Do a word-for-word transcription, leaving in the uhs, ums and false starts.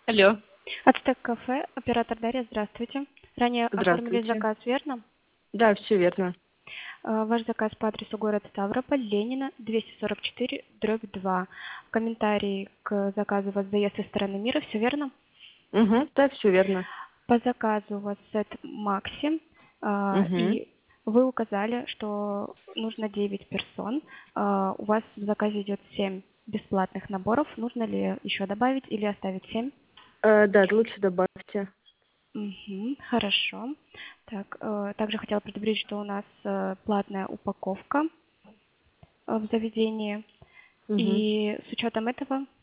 Алло, Ацтек кафе, оператор Дарья, здравствуйте. Ранее оформили здравствуйте. заказ, верно? Да, все верно. Э, Ваш заказ по адресу город Ставрополь, Ленина, двести сорок четыре, дробь два. Комментарий к заказу у вас заезд со стороны мира, все верно? Угу, да, все верно. По заказу у вас сет Макси, а, Угу. и вы указали, что нужно девять персон. А, У вас в заказе идет семь бесплатных наборов. Нужно ли еще добавить или оставить семь? Э, да, лучше добавьте. Мгм, хорошо. Так, э, также хотела предупредить, что у нас э, платная упаковка э, в заведении. Угу. И с учетом этого